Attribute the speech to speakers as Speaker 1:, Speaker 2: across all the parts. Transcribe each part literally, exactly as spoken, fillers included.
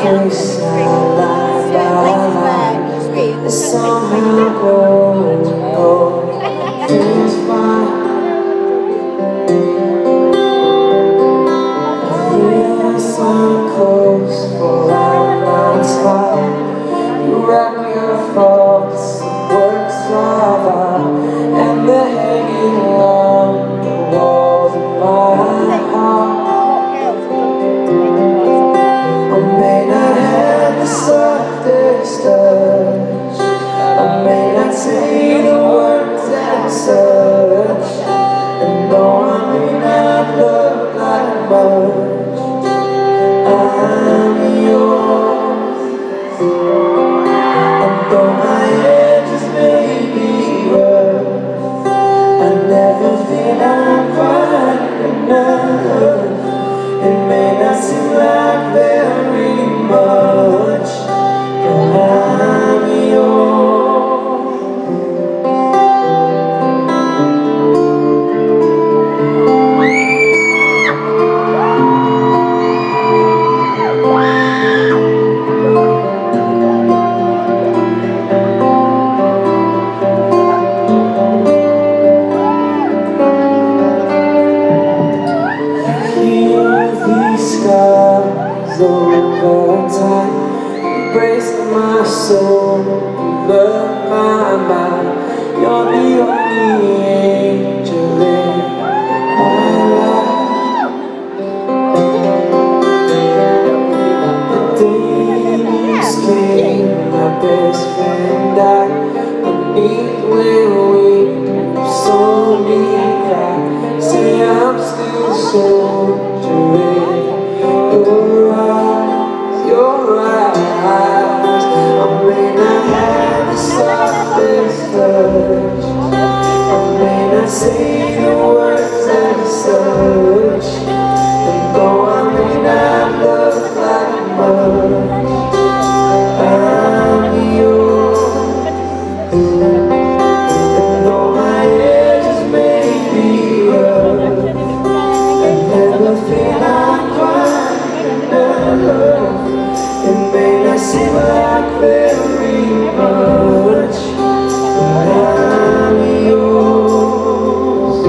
Speaker 1: place now, life by life, and somehow go, go, feels fine. I feel the sun close for outlines high. You wrap your thoughts, the words fly by, and they're hanging on the walls of my heart. I may not have the softest touch, I may not say the words that such, and though I may not look like much, I'm yours. And though my edges may be rough, I never feel I'm quite enough. It may not seem like very much, but I'm yours. Over time, embrace my soul, love my mind. You're the only angel in my life. The day you escaped, my best friend died. Beneath where we saw me cry, say I'm still soldiering. Your eyes, your eyes, I may not have the softest touch, I may not say the words as such, and though I may not look like much, I'm yours. And though my edges may be rough, I never feel I'm quite. It may not seem like very much, but I'm yours.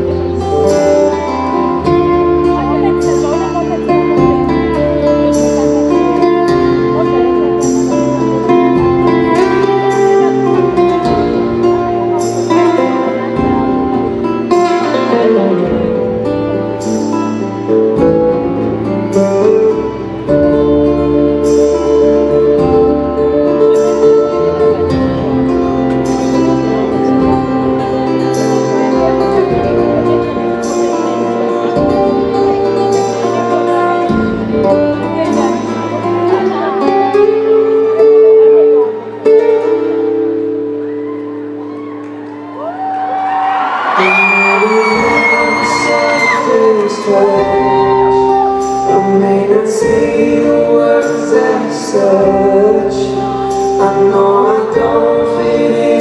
Speaker 1: I may not say the words as such, I know I don't fit in.